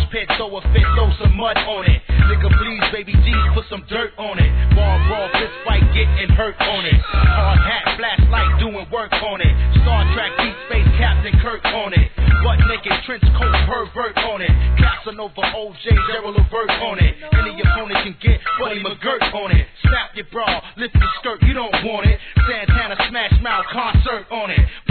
pit, throw a fit, throw some mud on it. Nigga please, baby G's, put some dirt on it. Bar brawl, fist fight, getting hurt on it. Hard hat, flashlight, doing work on it. Star Trek, Deep Space, Captain Kirk on it. Butt naked, trench coat, pervert on it. Casanova, OJ, Gerald Levert on it. Any opponent can get Buddy McGirt on it. Snap your bra, lift your skirt, you don't want it. Santana, Smash Mouth, concert on it.